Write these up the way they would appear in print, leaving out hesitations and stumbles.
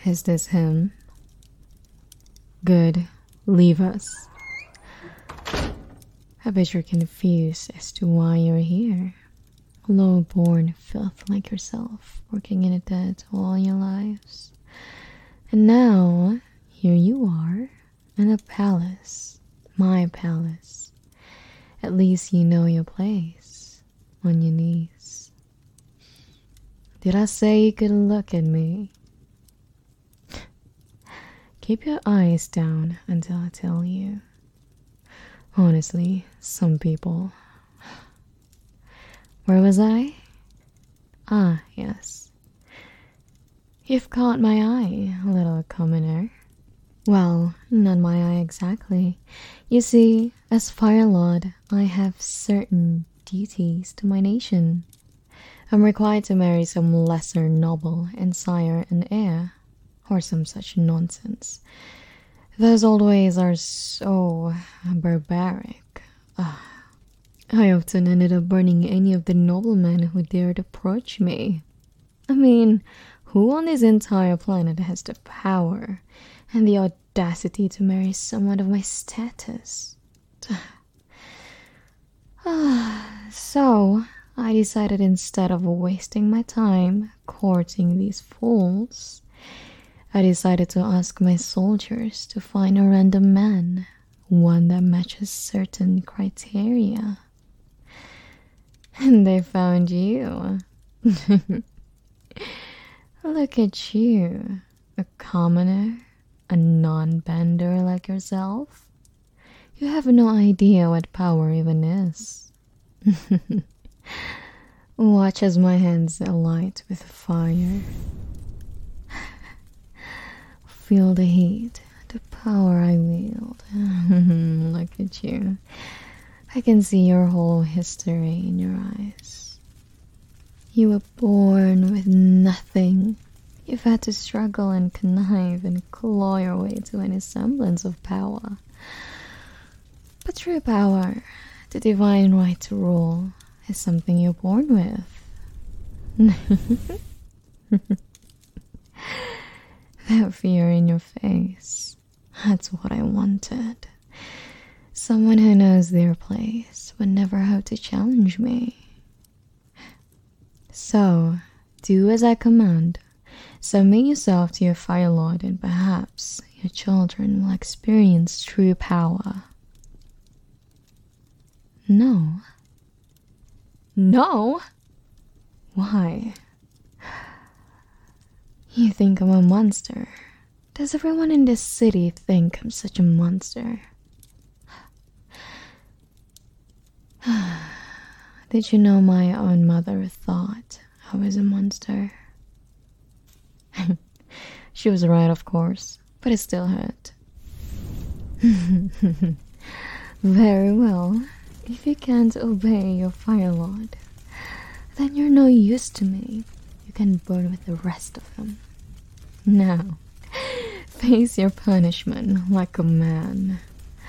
Is this him? Good. Leave us. I bet you're confused as to why you're here. A low-born filth like yourself, working in a debt all your lives. And now, here you are, in a palace. My palace. At least you know your place. On your knees. Did I say you could look at me? Keep your eyes down until I tell you. Honestly, some people. Where was I? Ah, yes. You've caught my eye, little commoner. Well, not my eye exactly. You see, as Fire Lord, I have certain duties to my nation. I'm required to marry some lesser noble and sire an heir, or some such nonsense. Those old ways are so barbaric. I often ended up burning any of the noblemen who dared approach me. I mean, who on this entire planet has the power and the audacity to marry someone of my status? So, I decided instead of wasting my time courting these fools, I decided to ask my soldiers to find a random man, one that matches certain criteria. And they found you. Look at you, a commoner, a non-bender like yourself. You have no idea what power even is. Watch as my hands alight with fire. Feel the heat, the power I wield. Look at you. I can see your whole history in your eyes. You were born with nothing. You've had to struggle and connive and claw your way to any semblance of power. But true power, the divine right to rule, is something you're born with. That fear in your face, that's what I wanted. Someone who knows their place would never have to challenge me. So, do as I command. Submit yourself to your Fire Lord, and perhaps your children will experience true power. No. No? Why? You think I'm a monster. Does everyone in this city think I'm such a monster? Did you know my own mother thought I was a monster? She was right, of course, but it still hurt. Very well. If you can't obey your Fire Lord, then you're no use to me. You can burn with the rest of them. Now, face your punishment like a man.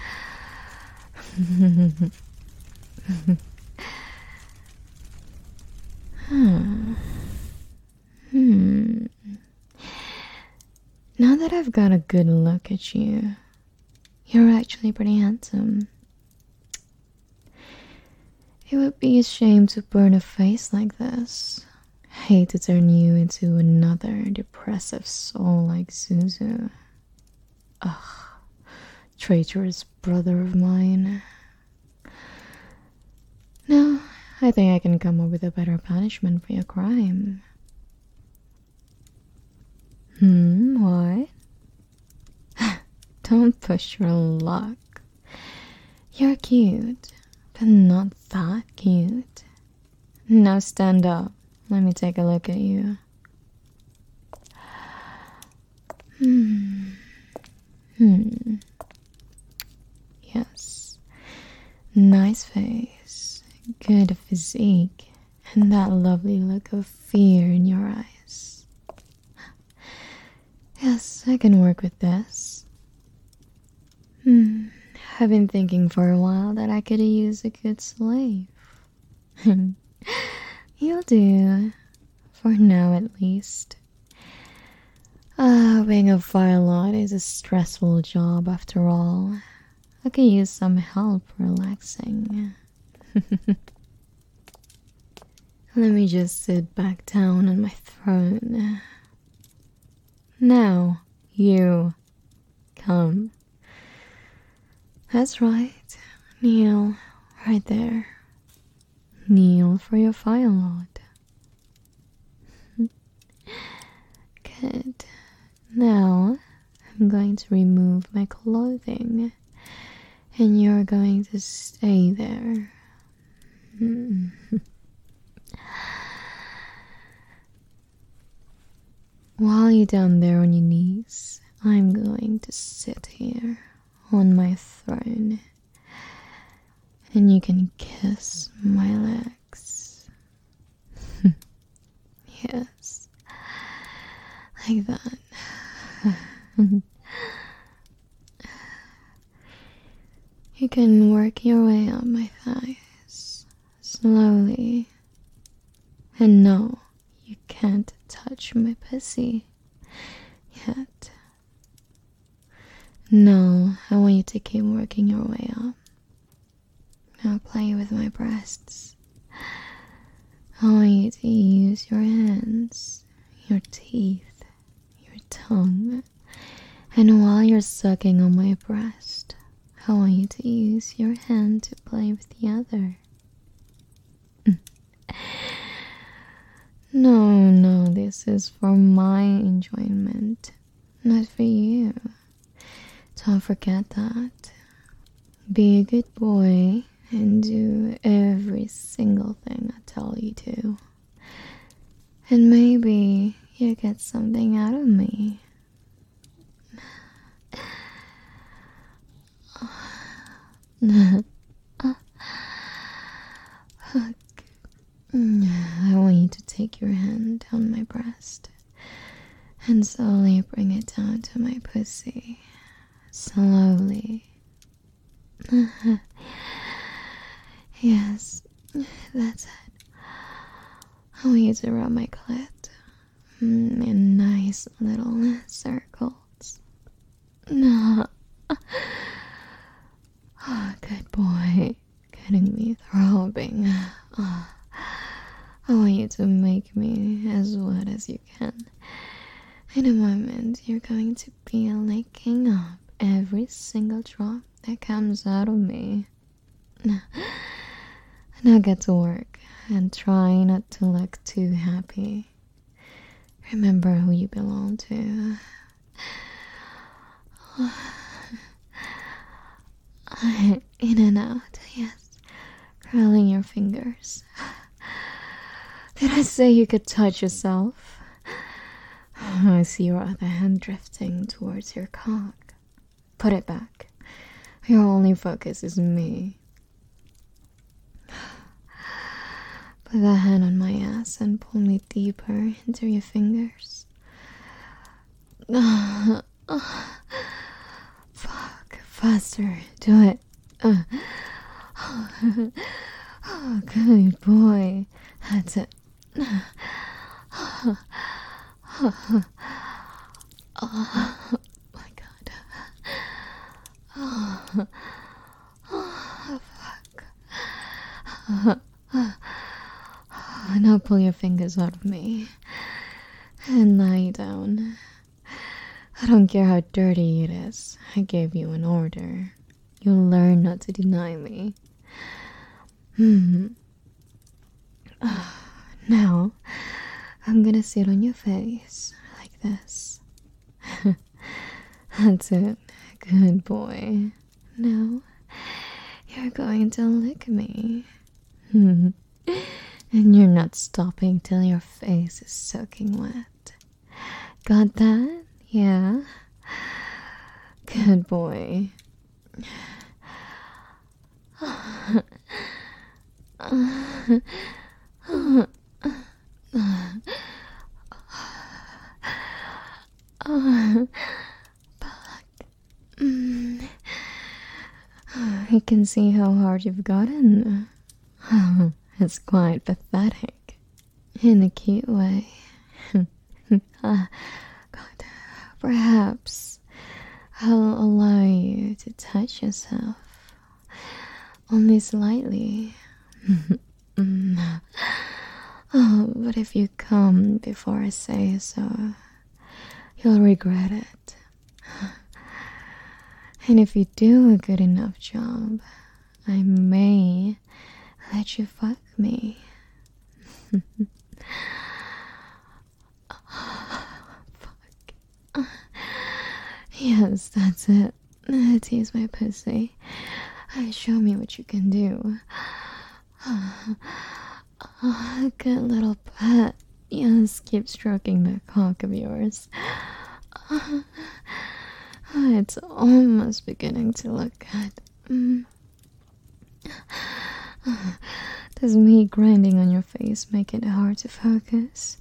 Now that I've got a good look at you, you're actually pretty handsome. It would be a shame to burn a face like this. Hate to turn you into another depressive soul like Suzu. Ugh, traitorous brother of mine. No, I think I can come up with a better punishment for your crime. What? Don't push your luck. You're cute, but not that cute. Now stand up. Let me take a look at you. Yes. Nice face, good physique, and that lovely look of fear in your eyes. Yes, I can work with this. I've been thinking for a while that I could use a good slave. You'll do, for now at least. Being a pilot is a stressful job after all. I could use some help relaxing. Let me just sit back down on my throne. Now, you come. That's right. Kneel right there. Kneel for your fire lord. Good. Now, I'm going to remove my clothing, and you're going to stay there. While you're down there on your knees, I'm going to sit here on my throne, and you can kiss my legs. Yes, like that. You can work your way up my thighs, slowly. And no, you can't touch my pussy yet. No, I want you to keep working your way up. Now play with my breasts. I want you to use your hands, your teeth, your tongue. And while you're sucking on my breast, I want you to use your hand to play with the other. No, this is for my enjoyment, not for you. Don't forget that. Be a good boy and do every single thing I tell you to. And maybe you get something out of me. I want you to take your hand down my breast and slowly bring it down to my pussy. Slowly. Yes, that's it. I want you to rub my clit in nice little circles. Oh, good boy. Getting me throbbing. Oh, I want you to make me as wet as you can. In a moment, you're going to be licking up every single drop that comes out of me. Now get to work and try not to look too happy. Remember who you belong to. In and out, yes. Curling your fingers. Did I say you could touch yourself? I see your other hand drifting towards your cock. Put it back. Your only focus is me. Put that hand on my ass and pull me deeper into your fingers. Fuck, faster, do it. Oh, good boy. That's it. Oh my god. Fuck. Now pull your fingers out of me and lie down. I don't care how dirty it is. I gave you an order. You'll learn not to deny me. Now, I'm gonna sit on your face like this. That's it. Good boy. Now, you're going to lick me. And you're not stopping till your face is soaking wet. Got that? Yeah? Good boy. I can see how hard you've gotten. It's quite pathetic. In a cute way. God, Perhaps I'll allow you to touch yourself only slightly. Oh, but if you come before I say so, you'll regret it. And if you do a good enough job, I may let you fuck me. Fuck. Yes, that's it. Tease my pussy. Show me what you can do. Good little pet. Yes, keep stroking that cock of yours. It's almost beginning to look good. Does me grinding on your face make it hard to focus?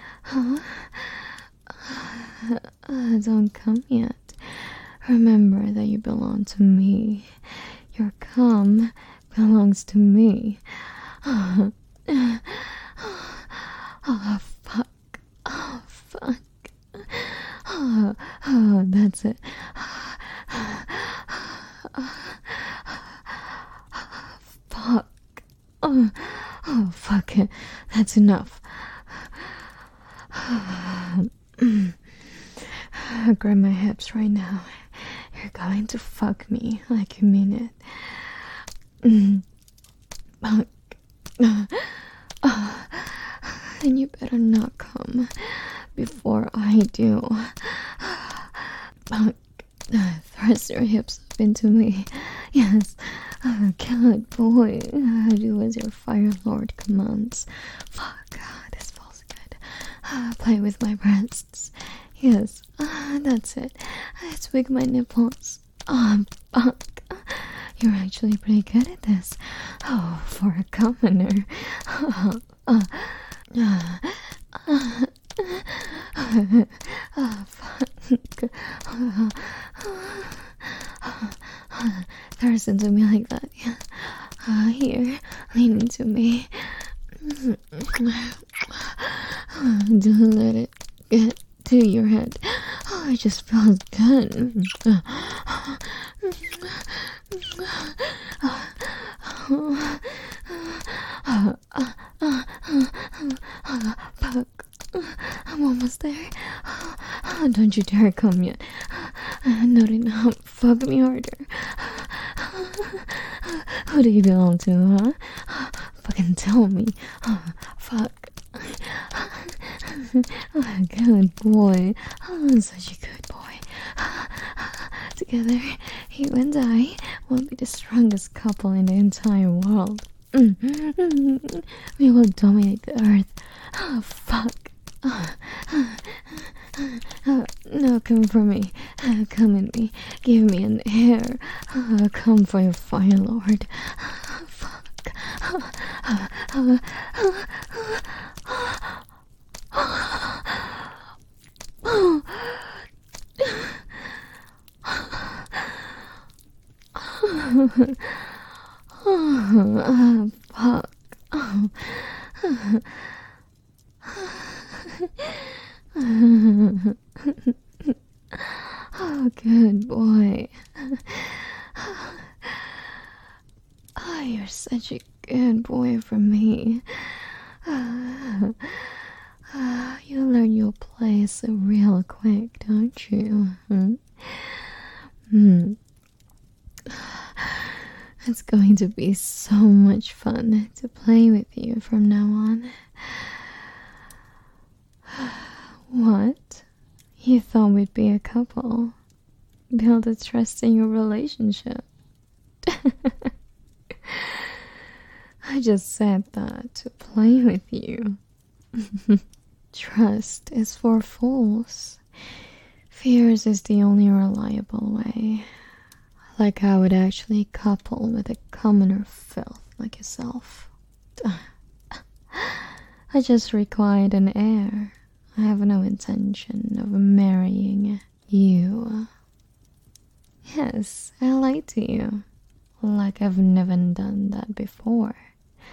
Don't come yet. Remember that you belong to me. Your cum belongs to me. Oh, fuck. Oh, fuck. Oh, that's it. Fuck. Oh, fuck it. That's enough. Grab my hips right now. You're going to fuck me like you mean it. Fuck. And you better not come before I do. Fuck. Thrust your hips up into me. Yes. Good boy. Do as your Fire Lord commands. Fuck. This feels good. Play with my breasts. Yes. That's it. Twig my nipples. Fuck. You're actually pretty good at this. Oh, for a commoner. Fuck. Thirst into me like that. Yeah. Here, lean into me. Don't let it get to your head. It just feels good. Fuck. I'm almost there. Don't you dare come yet. Not enough. Fuck me harder. Who do you belong to, huh? Fucking tell me. Fuck. Good boy. Such a good boy. Together, you and I will be the strongest couple in the entire world. We will dominate the earth. Fuck. No, come for me. Come in me. Give me an air. Come for your Fire Lord. Fuck. Fuck. Oh, good boy. Oh, you're such a good boy for me. You learn your place real quick, don't you? It's going to be so much fun to play with you from now on. What? You thought we'd be a couple? Build a trust in your relationship? I just said that to play with you. Trust is for fools. Fears is the only reliable way. Like I would actually couple with a commoner filth like yourself. I just required an heir. I have no intention of marrying you. Yes, I lied to you. Like I've never done that before.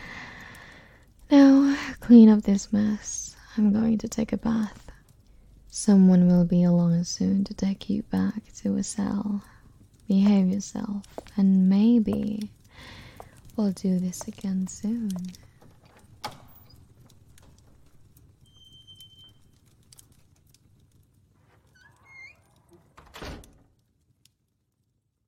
Now, clean up this mess. I'm going to take a bath. Someone will be along soon to take you back to a cell. Behave yourself, and maybe we'll do this again soon.